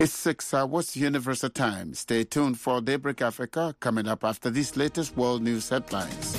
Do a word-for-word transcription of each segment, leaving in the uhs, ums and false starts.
It's six hours Universal Time. Stay tuned for Daybreak Africa coming up after these latest world news headlines.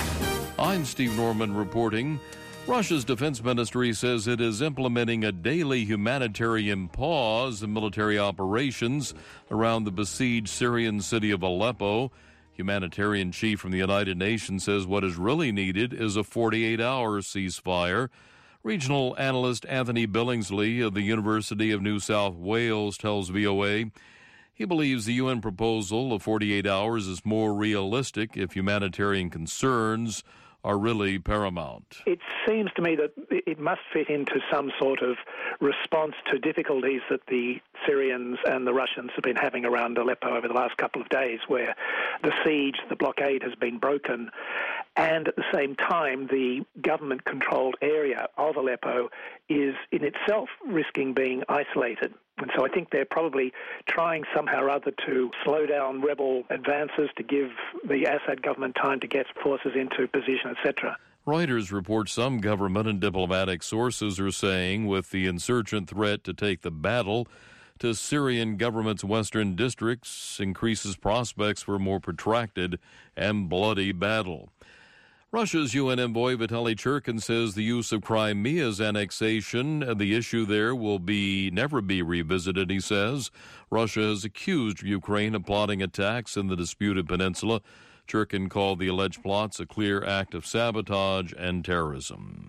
I'm Steve Norman reporting. Russia's defense ministry says it is implementing a daily humanitarian pause in military operations around the besieged Syrian city of Aleppo. Humanitarian chief from the United Nations says what is really needed is a forty-eight hour ceasefire. Regional analyst Anthony Billingsley of the University of New South Wales tells V O A he believes the U N proposal of forty-eight hours is more realistic if humanitarian concerns are really paramount. It seems to me that it must fit into some sort of response to difficulties that the Syrians and the Russians have been having around Aleppo over the last couple of days, where the siege, the blockade has been broken, and at the same time the government-controlled area of Aleppo is in itself risking being isolated. And so I think they're probably trying somehow or other to slow down rebel advances, to give the Assad government time to get forces into position, et cetera. Reuters reports some government and diplomatic sources are saying with the insurgent threat to take the battle to Syrian government's western districts increases prospects for a more protracted and bloody battle. Russia's U N envoy Vitaly Churkin says the use of Crimea's annexation and the issue there will be never be revisited, he says. Russia has accused Ukraine of plotting attacks in the disputed peninsula. Churkin called the alleged plots a clear act of sabotage and terrorism.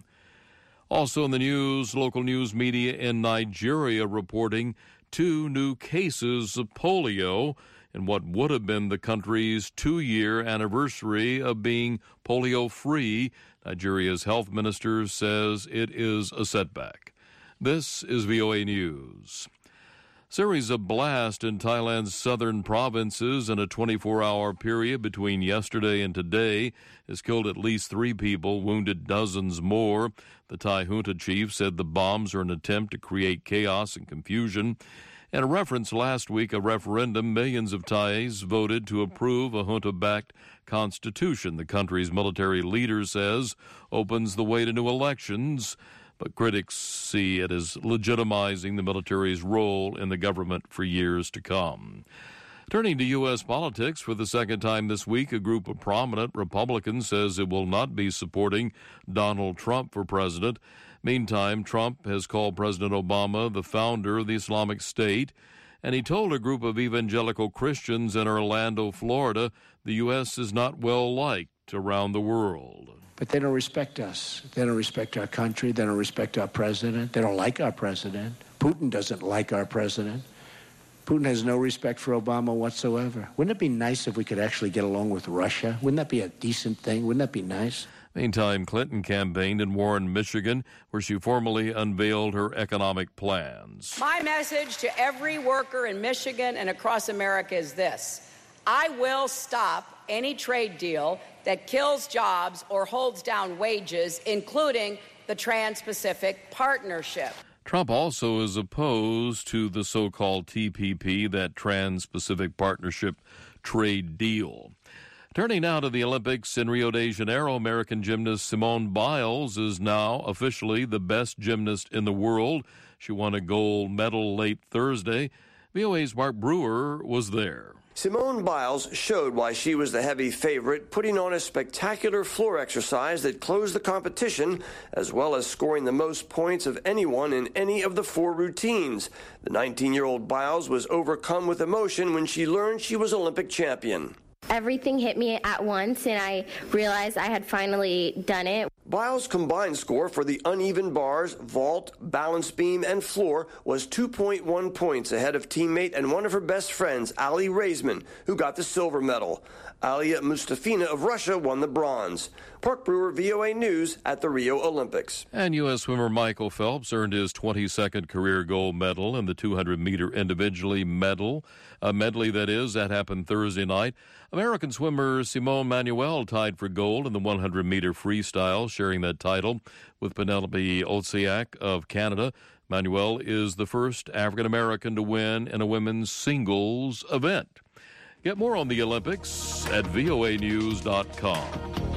Also in the news, local news media in Nigeria reporting two new cases of polio in what would have been the country's two-year anniversary of being polio-free. Nigeria's health minister says it is a setback. This is V O A News. Series of blasts in Thailand's southern provinces in a twenty-four hour period between yesterday and today has killed at least three people, wounded dozens more. The Thai junta chief said the bombs are an attempt to create chaos and confusion. In a reference last week, a referendum, millions of Thais voted to approve a junta-backed constitution. The country's military leader says opens the way to new elections, but critics see it as legitimizing the military's role in the government for years to come. Turning to U S politics for the second time this week, a group of prominent Republicans says it will not be supporting Donald Trump for president. Meantime, Trump has called President Obama the founder of the Islamic State, and he told a group of evangelical Christians in Orlando, Florida, the U S is not well liked around the world. But they don't respect us. They don't respect our country. They don't respect our president. They don't like our president. Putin doesn't like our president. Putin has no respect for Obama whatsoever. Wouldn't it be nice if we could actually get along with Russia? Wouldn't that be a decent thing? Wouldn't that be nice? Meantime, Clinton campaigned in Warren, Michigan, where she formally unveiled her economic plans. My message to every worker in Michigan and across America is this: I will stop any trade deal that kills jobs or holds down wages, including the Trans-Pacific Partnership. Trump also is opposed to the so-called T P P, that Trans-Pacific Partnership trade deal. Turning now to the Olympics in Rio de Janeiro, American gymnast Simone Biles is now officially the best gymnast in the world. She won a gold medal late Thursday. V O A's Mark Brewer was there. Simone Biles showed why she was the heavy favorite, putting on a spectacular floor exercise that closed the competition, as well as scoring the most points of anyone in any of the four routines. The nineteen-year-old Biles was overcome with emotion when she learned she was Olympic champion. Everything hit me at once, and I realized I had finally done it. Biles' combined score for the uneven bars, vault, balance beam, and floor was two point one points ahead of teammate and one of her best friends, Ali Raisman, who got the silver medal. Alia Mustafina of Russia won the bronze. Park Brewer, V O A News at the Rio Olympics. And U S swimmer Michael Phelps earned his twenty-second career gold medal in the two hundred meter individually medal, a medley that is, that happened Thursday night. American swimmer Simone Manuel tied for gold in the one hundred meter freestyle, sharing that title with Penelope Olsiak of Canada. Manuel is the first African-American to win in a women's singles event. Get more on the Olympics at V O A news dot com.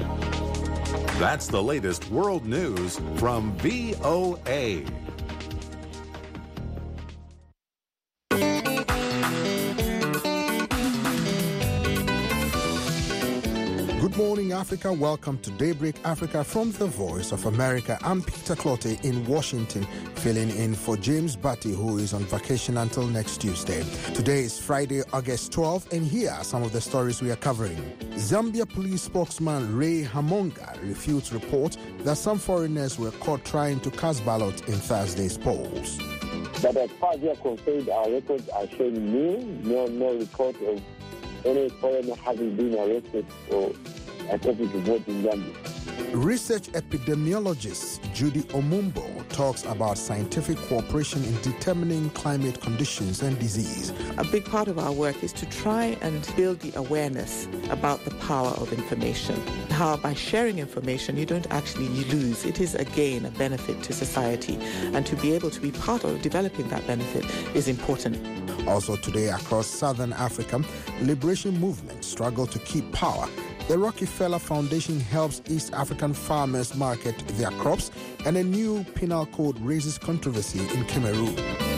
That's the latest world news from V O A. Good morning, Africa. Welcome to Daybreak Africa from the Voice of America. I'm Peter Clotte in Washington, filling in for James Batty, who is on vacation until next Tuesday. Today is Friday, August twelfth, and here are some of the stories we are covering. Zambia police spokesman Ray Hamonga refutes reports that some foreigners were caught trying to cast ballots in Thursday's polls. But as far as we are concerned, our records are showing no, no, no report of any foreigner having been arrested or attempting to vote in Zambia. Research epidemiologist Judy Omumbo talks about scientific cooperation in determining climate conditions and disease. A big part of our work is to try and build the awareness about the power of information. How by sharing information you don't actually lose. It is again a benefit to society, and to be able to be part of developing that benefit is important. Also today across southern Africa, liberation movements struggle to keep power. The Rockefeller Foundation helps East African farmers market their crops, and a new penal code raises controversy in Cameroon.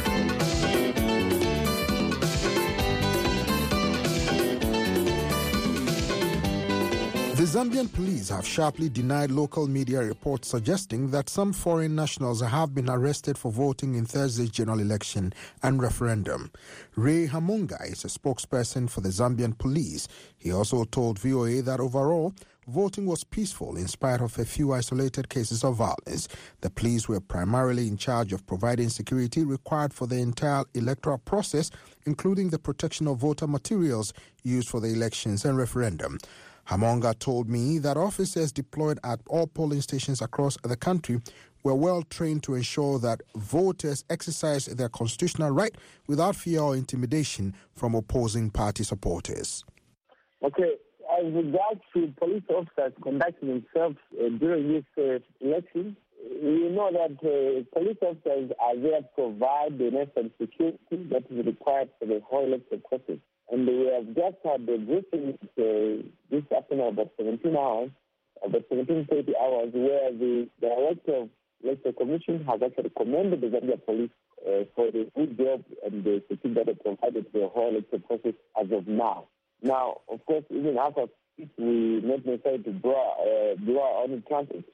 The Zambian police have sharply denied local media reports suggesting that some foreign nationals have been arrested for voting in Thursday's general election and referendum. Ray Hamonga is a spokesperson for the Zambian police. He also told V O A that overall, voting was peaceful in spite of a few isolated cases of violence. The police were primarily in charge of providing security required for the entire electoral process, including the protection of voter materials used for the elections and referendum. Hamonga told me that officers deployed at all polling stations across the country were well trained to ensure that voters exercise their constitutional right without fear or intimidation from opposing party supporters. Okay, as regards to police officers conducting themselves uh, during this uh, election, we know that uh, police officers are there to provide the necessary security that is required for the whole election process. And we have just had the briefing uh, this afternoon about seventeen hours, about seventeen to thirty hours, where the director of the Electoral Commission has actually commended the Zambia police uh, for the good job and the security that they provided for the whole election process as of now. Now, of course, even after this, we not necessarily to blow, uh, blow our own trumpet.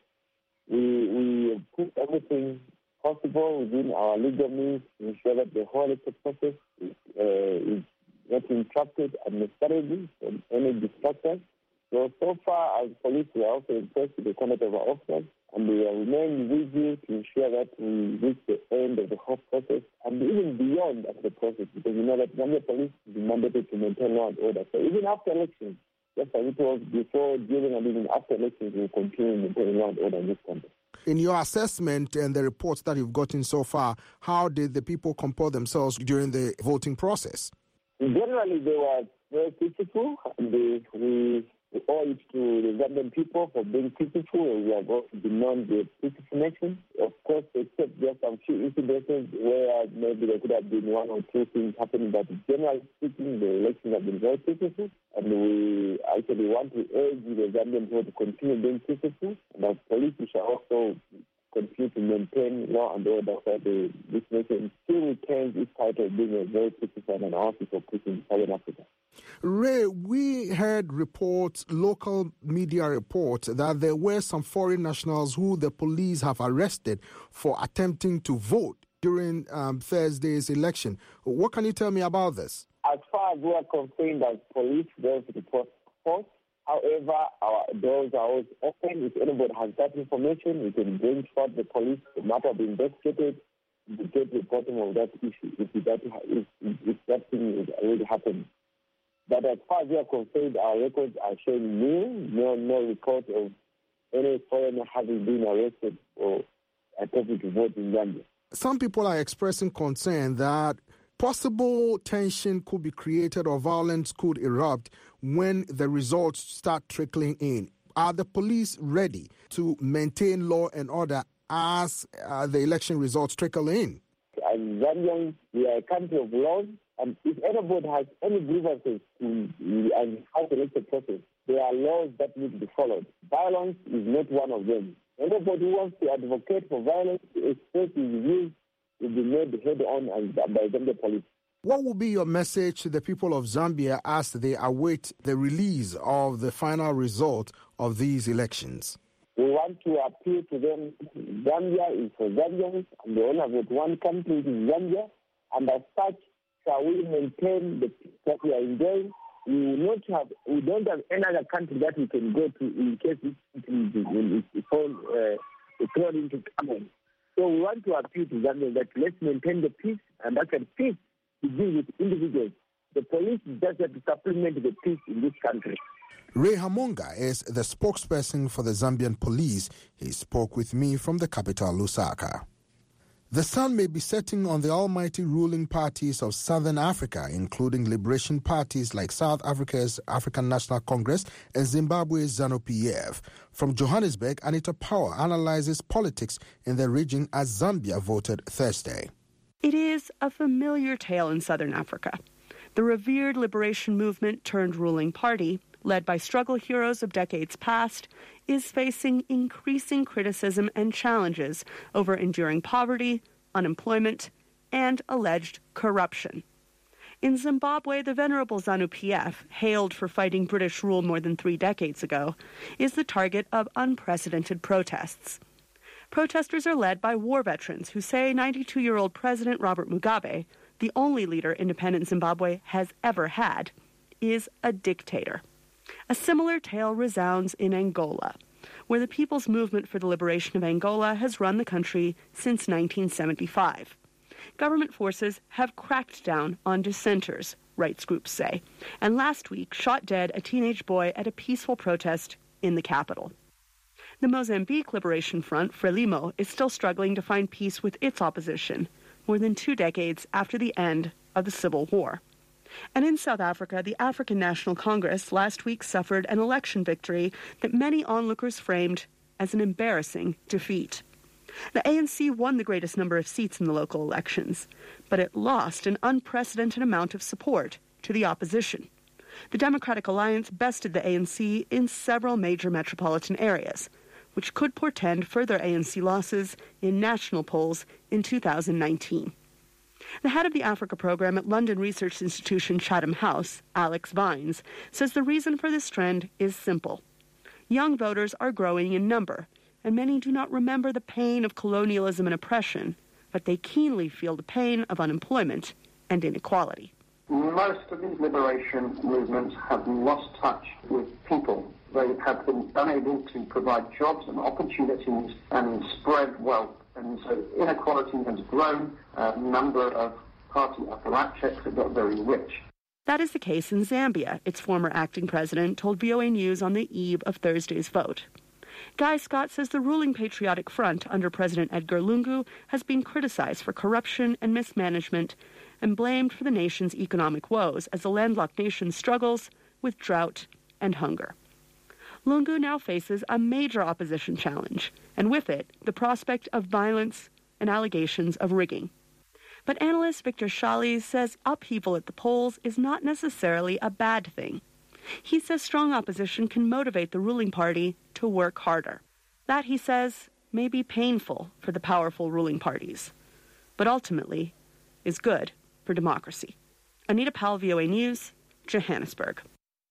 We, we put everything possible within our legal means to ensure that the whole election process is, uh, is not interrupted unnecessarily from any distractors. So, so far as police, we are also impressed with the conduct of our officers, and we remain vigilant to ensure that we reach the end of the whole process and even beyond that the process, because we know that Zambia police is mandated to maintain law and order. So even after elections, just as it was before, during, and even after elections, we will continue maintaining law and order in this country. In your assessment and the reports that you've gotten so far, how did the people comport themselves during the voting process? Generally, they were very peaceful. They, we, we owe it to the Zambian people for being peaceful. We are going to demand the peaceful nation. Of course, except just some few incidents where maybe there could have been one or two things happening, but generally speaking, the elections have been very peaceful. And we actually want to urge the Zambian people to continue being peaceful. And as police, we shall also continue to maintain law and order for the, this nation still retains its title of being a very peaceful and an office of peace in Southern Africa. Ray, we heard reports, local media reports, that there were some foreign nationals who the police have arrested for attempting to vote during um, Thursday's election. What can you tell me about this? As far as we are concerned, as police, those reports false. However, our doors are always open. If anybody has that information, we can bring forward the police. The matter will be investigated to get to the bottom of that issue, if that, if, if that thing is already happening. But as far as we are concerned, our records are showing no, no, no report of any foreigner having been arrested or attempting to vote in Zambia. Some people are expressing concern that possible tension could be created or violence could erupt when the results start trickling in. Are the police ready to maintain law and order as uh, the election results trickle in? As Zambians, we are a country of laws, and if anybody has any grievances in, in how to elect the process, there are laws that need to be followed. Violence is not one of them. Anybody who wants to advocate for violence, express his views, will be made head on by Zambia police. What will be your message to the people of Zambia as they await the release of the final result of these elections? We want to appeal to them. Zambia is for Zambians, and the owner of one country is Zambia, and as such, shall we maintain the peace that we are enjoying. We will not have, we don't have any other country that we can go to in case this country is thrown into trouble. So we want to appeal to Zambia that let's maintain the peace, and that peace begins with individuals. The police just have to supplement the peace in this country. Ray Hamonga is the spokesperson for the Zambian police. He spoke with me from the capital, Lusaka. The sun may be setting on the almighty ruling parties of Southern Africa, including liberation parties like South Africa's African National Congress and Zimbabwe's ZANU-P F. From Johannesburg, Anita Power analyzes politics in the region as Zambia voted Thursday. It is a familiar tale in Southern Africa. The revered liberation movement turned ruling party, led by struggle heroes of decades past, is facing increasing criticism and challenges over enduring poverty, unemployment, and alleged corruption. In Zimbabwe, the venerable ZANU-P F, hailed for fighting British rule more than three decades ago, is the target of unprecedented protests. Protesters are led by war veterans who say ninety-two-year-old President Robert Mugabe, the only leader independent Zimbabwe has ever had, is a dictator. A similar tale resounds in Angola, where the People's Movement for the Liberation of Angola has run the country since nineteen seventy-five. Government forces have cracked down on dissenters, rights groups say, and last week shot dead a teenage boy at a peaceful protest in the capital. The Mozambique Liberation Front, Frelimo, is still struggling to find peace with its opposition, more than two decades after the end of the Civil War. And in South Africa, the African National Congress last week suffered an election victory that many onlookers framed as an embarrassing defeat. The A N C won the greatest number of seats in the local elections, but it lost an unprecedented amount of support to the opposition. The Democratic Alliance bested the A N C in several major metropolitan areas, which could portend further A N C losses in national polls in two thousand nineteen. The head of the Africa program at London research institution Chatham House, Alex Vines, says the reason for this trend is simple. Young voters are growing in number, and many do not remember the pain of colonialism and oppression, but they keenly feel the pain of unemployment and inequality. Most of these liberation movements have lost touch with people. They have been unable to provide jobs and opportunities and spread wealth. And so inequality has grown. A number of party apparatchiks have got very rich. That is the case in Zambia, its former acting president told V O A News on the eve of Thursday's vote. Guy Scott says the ruling Patriotic Front under President Edgar Lungu has been criticized for corruption and mismanagement and blamed for the nation's economic woes as the landlocked nation struggles with drought and hunger. Lungu now faces a major opposition challenge, and with it, the prospect of violence and allegations of rigging. But analyst Victor Shali says upheaval at the polls is not necessarily a bad thing. He says strong opposition can motivate the ruling party to work harder. That, he says, may be painful for the powerful ruling parties, but ultimately is good for democracy. Anita Powell, V O A News, Johannesburg.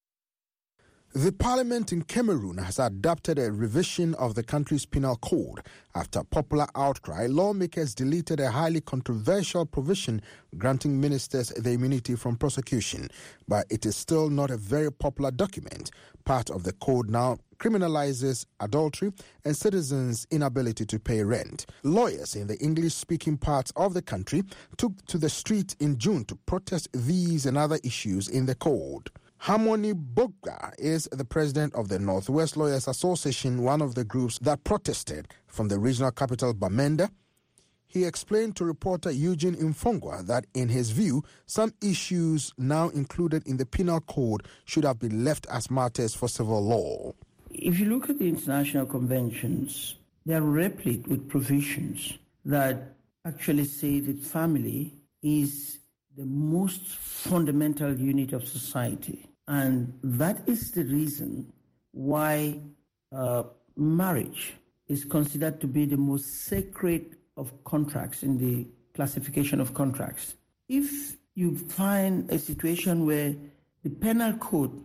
The parliament in Cameroon has adopted a revision of the country's penal code. After popular outcry, lawmakers deleted a highly controversial provision granting ministers the immunity from prosecution. But it is still not a very popular document. Part of the code now criminalizes adultery and citizens' inability to pay rent. Lawyers in the English-speaking parts of the country took to the street in June to protest these and other issues in the code. Harmony Bogga is the president of the Northwest Lawyers Association, one of the groups that protested from the regional capital Bamenda. He explained to reporter Eugene Infongwa that, in his view, some issues now included in the penal code should have been left as matters for civil law. If you look at the international conventions, they are replete with provisions that actually say that family is the most fundamental unit of society. And that is the reason why uh, marriage is considered to be the most sacred of contracts in the classification of contracts. If you find a situation where the penal code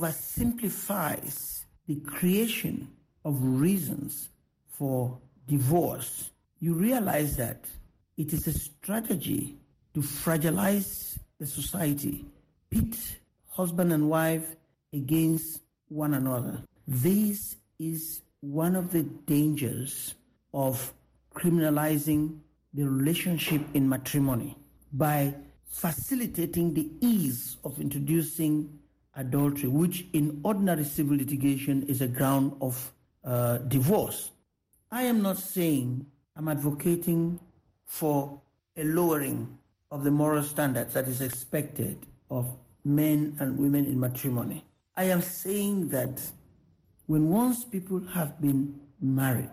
oversimplifies the creation of reasons for divorce. You realize that it is a strategy to fragilize the society, pit husband and wife against one another. This is one of the dangers of criminalizing the relationship in matrimony by facilitating the ease of introducing adultery, which in ordinary civil litigation is a ground of uh, divorce. I am not saying I'm advocating for a lowering of the moral standards that is expected of men and women in matrimony. I am saying that when once people have been married,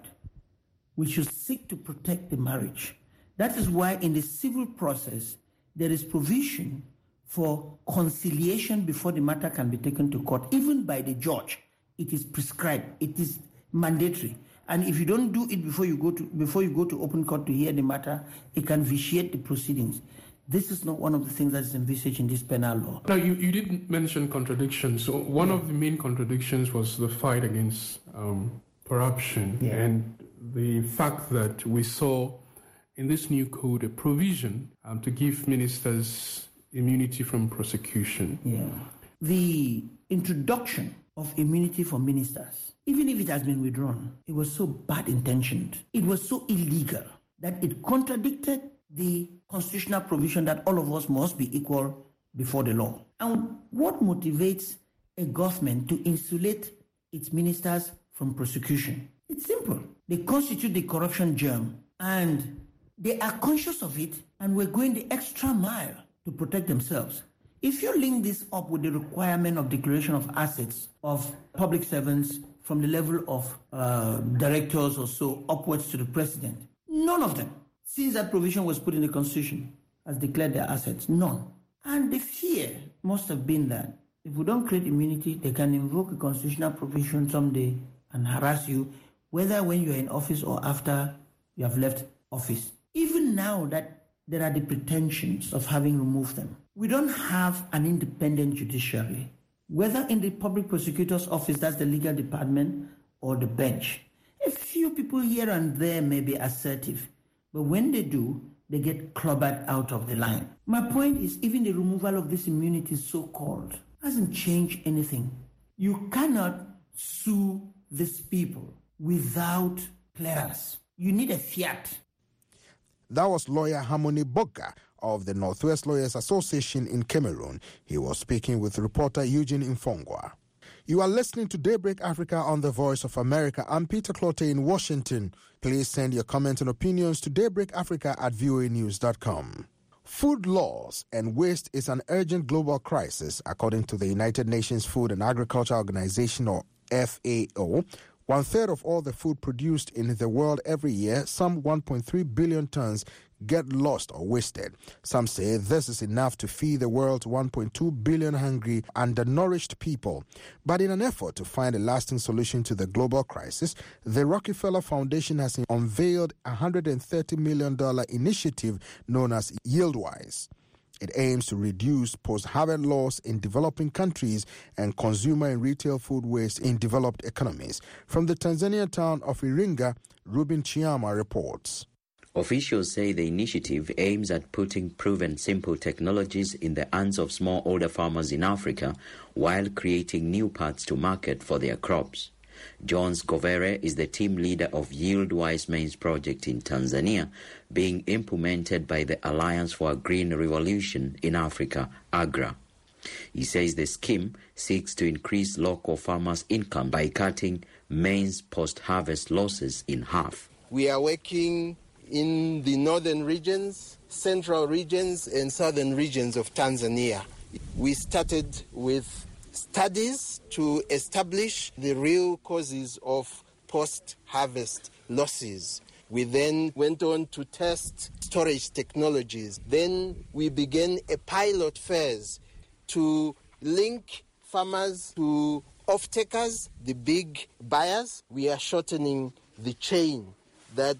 we should seek to protect the marriage. That is why in the civil process, there is provision for conciliation before the matter can be taken to court. Even by the judge, it is prescribed, it is mandatory. And if you don't do it before you go to before you go to open court to hear the matter, it can vitiate the proceedings. This is not one of the things that is envisaged in this penal law. Now, you, you did mention contradictions. So one yeah. of the main contradictions was the fight against um, corruption yeah. and the fact that we saw in this new code a provision um, to give ministers immunity from prosecution. Yeah. The introduction of immunity for ministers, even if it has been withdrawn, it was so bad intentioned, it was so illegal that it contradicted the constitutional provision that all of us must be equal before the law. And what motivates a government to insulate its ministers from prosecution? It's simple. They constitute the corruption germ and they are conscious of it, and we're going the extra mile to protect themselves. If you link this up with the requirement of declaration of assets of public servants from the level of uh, directors or so upwards to the president, none of them, since that provision was put in the Constitution, has declared their assets. None. And the fear must have been that if we don't create immunity, they can invoke a constitutional provision someday and harass you, whether when you're in office or after you have left office. Even now that there are the pretensions of having removed them, we don't have an independent judiciary, whether in the public prosecutor's office, that's the legal department, or the bench. A few people here and there may be assertive, but when they do, they get clobbered out of the line. My point is, even the removal of this immunity, so-called, hasn't changed anything. You cannot sue these people without clearance. You need a fiat. That was lawyer Harmony Bogga of the Northwest Lawyers Association in Cameroon. He was speaking with reporter Eugene Infongwa. You are listening to Daybreak Africa on the Voice of America. I'm Peter Clottey in Washington. Please send your comments and opinions to daybreakafrica at v o a news dot com. Food loss and waste is an urgent global crisis, according to the United Nations Food and Agriculture Organization, or F A O. One third of all the food produced in the world every year, some one point three billion tons, get lost or wasted. Some say this is enough to feed the world's one point two billion hungry, undernourished people. But in an effort to find a lasting solution to the global crisis, the Rockefeller Foundation has unveiled a one hundred thirty million dollars initiative known as YieldWise. It aims to reduce post-harvest loss in developing countries and consumer and retail food waste in developed economies. From the Tanzanian town of Iringa, Ruben Chiama reports. Officials say the initiative aims at putting proven simple technologies in the hands of smallholder farmers in Africa while creating new paths to market for their crops. Jones Govere is the team leader of YieldWise Mains project in Tanzania, being implemented by the Alliance for a Green Revolution in Africa, AGRA. He says the scheme seeks to increase local farmers' income by cutting maize post-harvest losses in half. We are working in the northern regions, central regions, and southern regions of Tanzania. We started with studies to establish the real causes of post-harvest losses. We then went on to test storage technologies. Then we began a pilot phase to link farmers to off-takers, the big buyers. We are shortening the chain that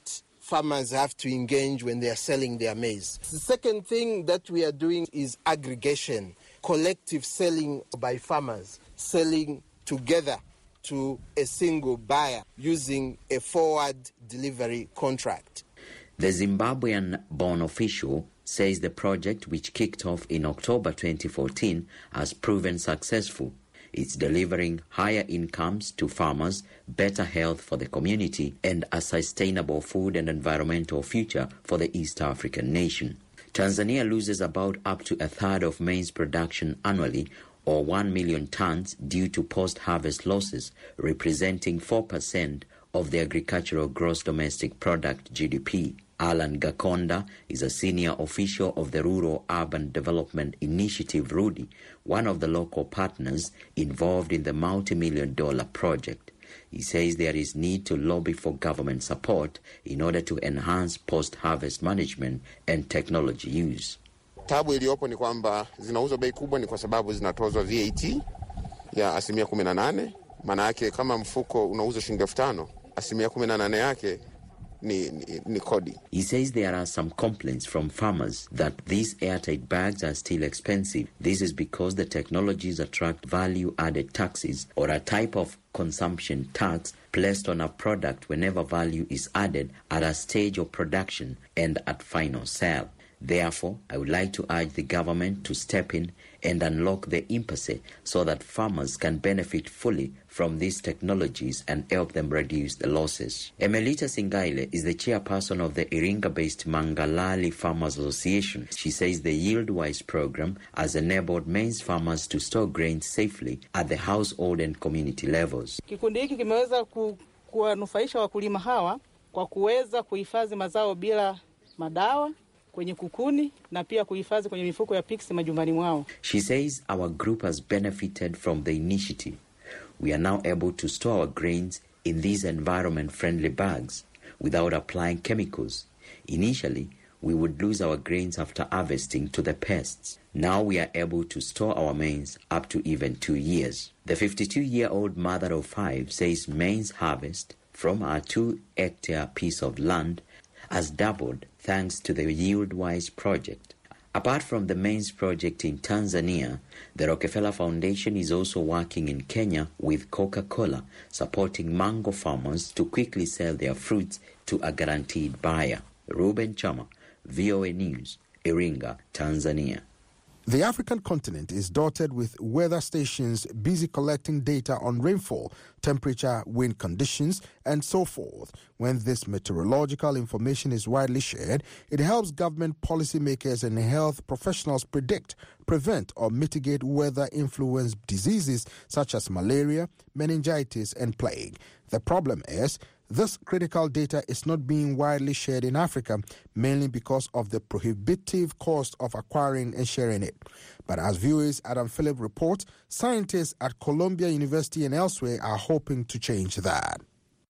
farmers have to engage when they are selling their maize. The second thing that we are doing is aggregation, collective selling by farmers, selling together to a single buyer using a forward delivery contract. The Zimbabwean-born official says the project, which kicked off in October twenty fourteen, has proven successful. It's delivering higher incomes to farmers, better health for the community, and a sustainable food and environmental future for the East African nation. Tanzania loses about up to a third of maize production annually, or one million tons, due to post-harvest losses, representing four percent of the agricultural gross domestic product G D P. Alan Gakonda is a senior official of the Rural Urban Development Initiative, RUDI, one of the local partners involved in the multi-million dollar project. He says there is need to lobby for government support in order to enhance post-harvest management and technology use. Tabu iliyopo ni kwamba zinauzwa bei kubwa ni kwa sababu zinatozwa V A T ya asilimia kumi na nane. Maana yake kama mfuko unauza shilingi elfu tano, asilimia kumi na nane yake ni, ni, ni kodi. He says there are some complaints from farmers that these airtight bags are still expensive. This is because the technologies attract value-added taxes, or a type of consumption tax placed on a product whenever value is added at a stage of production and at final sale. Therefore, I would like to urge the government to step in and unlock the impasse so that farmers can benefit fully from these technologies and help them reduce the losses. Emelita Singaile is the chairperson of the Iringa-based Mangalali Farmers Association. She says the Yield-Wise program has enabled maize farmers to store grains safely at the household and community levels. Kikundi hiki kimeweza kuwanufaisha wakulima hawa kwa kuweza kuhifadhi mazao bila madawa kwenye kukuni na pia kuhifadhi kwenye mifuko ya pix majumbani mwao. She says our group has benefited from the initiative. We are now able to store our grains in these environment-friendly bags without applying chemicals. Initially, we would lose our grains after harvesting to the pests. Now we are able to store our maize up to even two years. The fifty-two-year-old mother of five says maize harvest from our two-hectare piece of land has doubled thanks to the Yield-Wise project. Apart from the maize project in Tanzania, the Rockefeller Foundation is also working in Kenya with Coca-Cola, supporting mango farmers to quickly sell their fruits to a guaranteed buyer. Ruben Chama, V O A News, Iringa, Tanzania. The African continent is dotted with weather stations busy collecting data on rainfall, temperature, wind conditions, and so forth. When this meteorological information is widely shared, it helps government policymakers and health professionals predict, prevent, or mitigate weather-influenced diseases such as malaria, meningitis, and plague. The problem is, this critical data is not being widely shared in Africa, mainly because of the prohibitive cost of acquiring and sharing it. But as V O A's Adam Phillip reports, scientists at Columbia University and elsewhere are hoping to change that.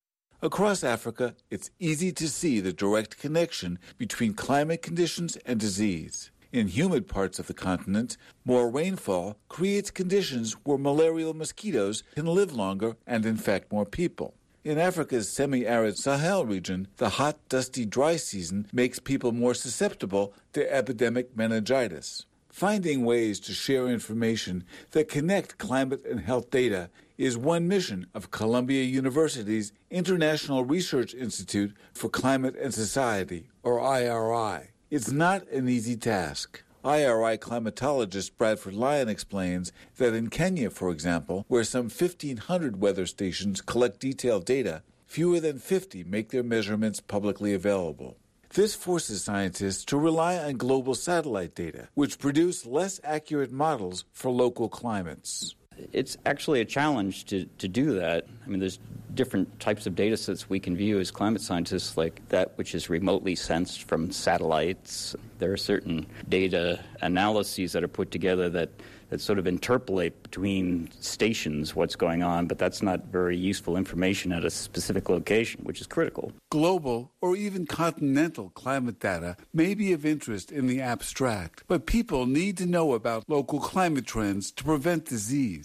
Across Africa, it's easy to see the direct connection between climate conditions and disease. In humid parts of the continent, more rainfall creates conditions where malarial mosquitoes can live longer and infect more people. In Africa's semi-arid Sahel region, the hot, dusty, dry season makes people more susceptible to epidemic meningitis. Finding ways to share information that connect climate and health data is one mission of Columbia University's International Research Institute for Climate and Society, or I R I. It's not an easy task. I R I climatologist Bradford Lyon explains that in Kenya, for example, where some fifteen hundred weather stations collect detailed data, fewer than fifty make their measurements publicly available. This forces scientists to rely on global satellite data, which produce less accurate models for local climates. It's actually a challenge to, to do that. I mean, there's different types of data sets we can view as climate scientists, like that which is remotely sensed from satellites. There are certain data analyses that are put together that, that sort of interpolate between stations what's going on, but that's not very useful information at a specific location, which is critical. Global or even continental climate data may be of interest in the abstract, but people need to know about local climate trends to prevent disease.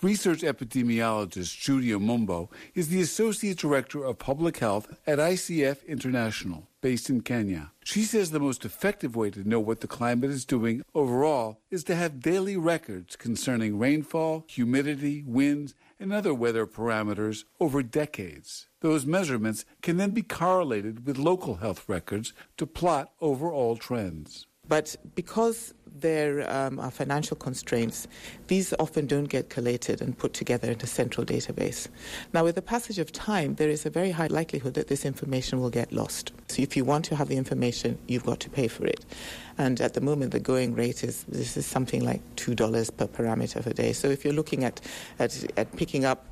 Research epidemiologist Judy Omumbo is the Associate Director of Public Health at I C F International, based in Kenya. She says the most effective way to know what the climate is doing overall is to have daily records concerning rainfall, humidity, winds, and other weather parameters over decades. Those measurements can then be correlated with local health records to plot overall trends. But because there um, are financial constraints, these often don't get collated and put together in a central database. Now, with the passage of time, there is a very high likelihood that this information will get lost. So if you want to have the information, you've got to pay for it. And at the moment, the going rate is this is something like two dollars per parameter per day. So if you're looking at, at, at picking up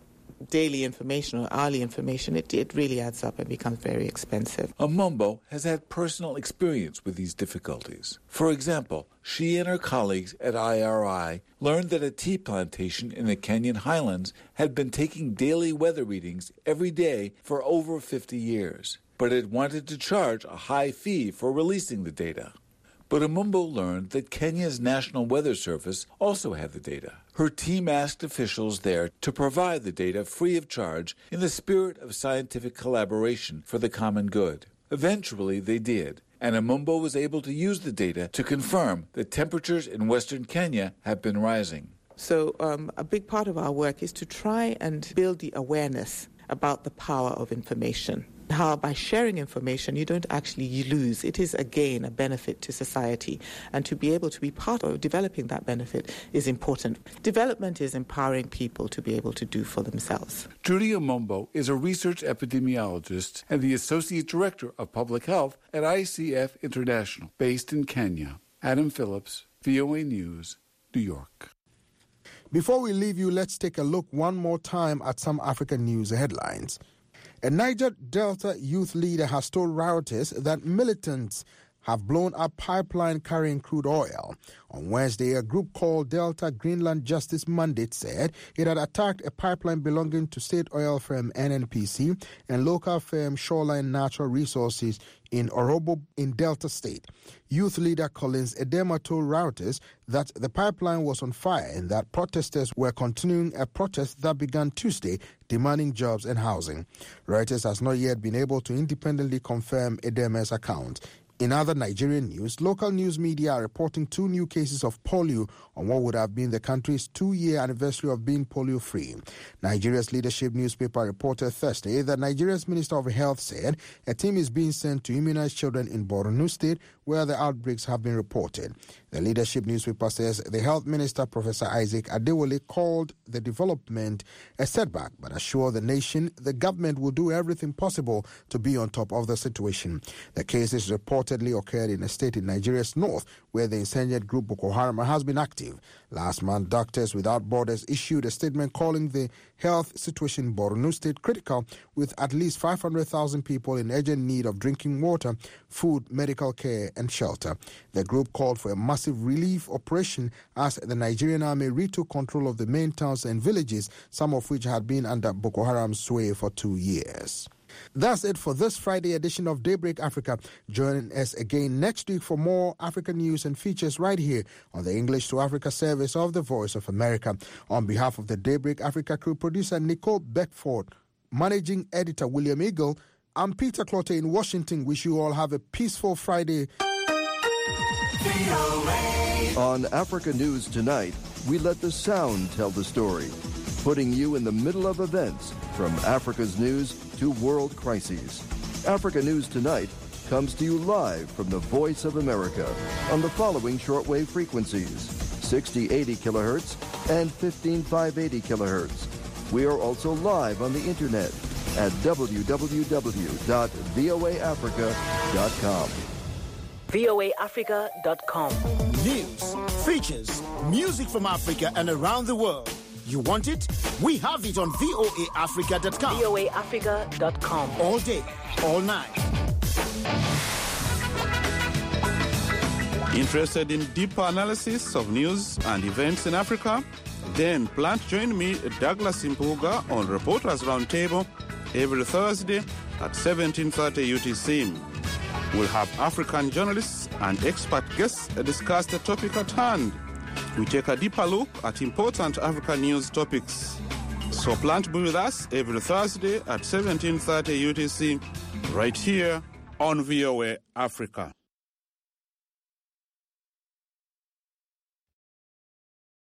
daily information or hourly information, it, it really adds up and becomes very expensive. Omumbo has had personal experience with these difficulties. For example, she and her colleagues at I R I learned that a tea plantation in the Kenyan highlands had been taking daily weather readings every day for over fifty years, but it wanted to charge a high fee for releasing the data. But Omumbo learned that Kenya's National Weather Service also had the data. Her team asked officials there to provide the data free of charge in the spirit of scientific collaboration for the common good. Eventually, they did, and Omumbo was able to use the data to confirm that temperatures in western Kenya have been rising. So um, a big part of our work is to try and build the awareness about the power of information. How by sharing information you don't actually lose. It is, again, a benefit to society. And to be able to be part of developing that benefit is important. Development is empowering people to be able to do for themselves. Judy Omumbo is a research epidemiologist and the Associate Director of Public Health at I C F International, based in Kenya. Adam Phillips, V O A News, New York. Before we leave you, let's take a look one more time at some African news headlines. A Niger Delta youth leader has told Reuters that militants have blown up pipeline carrying crude oil. On Wednesday, a group called Delta Greenland Justice Mandate said it had attacked a pipeline belonging to state oil firm N N P C and local firm Shoreline Natural Resources in Orobo in Delta State. Youth leader Collins Edema told Reuters that the pipeline was on fire and that protesters were continuing a protest that began Tuesday demanding jobs and housing. Reuters has not yet been able to independently confirm Edema's account. In other Nigerian news, local news media are reporting two new cases of polio on what would have been the country's two-year anniversary of being polio-free. Nigeria's leadership newspaper reported Thursday that Nigeria's Minister of Health said a team is being sent to immunize children in Borno State, where the outbreaks have been reported. The leadership newspaper says the health minister, Professor Isaac Adewale, called the development a setback, but assured the nation the government will do everything possible to be on top of the situation. The cases reportedly occurred in a state in Nigeria's north, where the insurgent group Boko Haram has been active. Last month, Doctors Without Borders issued a statement calling the health situation in Borno State critical, with at least five hundred thousand people in urgent need of drinking water, food, medical care, and shelter. The group called for a massive relief operation as the Nigerian army retook control of the main towns and villages, some of which had been under Boko Haram's sway for two years. That's it for this Friday edition of Daybreak Africa. Join us again next week for more African news and features right here on the English to Africa service of the Voice of America. On behalf of the Daybreak Africa crew, producer Nicole Beckford, managing editor William Eagle, I'm Peter Clotte in Washington. Wish you all have a peaceful Friday. On Africa News Tonight, we let the sound tell the story, putting you in the middle of events from Africa's news to world crises. Africa News Tonight comes to you live from the Voice of America on the following shortwave frequencies: sixty eighty kilohertz and fifteen five eighty kilohertz. We are also live on the internet at w w w dot v o a africa dot com. v o a africa dot com. News, features, music from Africa and around the world. You want it? We have it on v o a africa dot com. v o a africa dot com. All day, all night. Interested in deeper analysis of news and events in Africa? Then plan to join me, Douglas Impuga, on Reporters Roundtable every Thursday at seventeen thirty U T C. We'll have African journalists and expert guests discuss the topic at hand. we take a deeper look at important African news topics. So plan to be with us every Thursday at seventeen thirty U T C, right here on V O A Africa.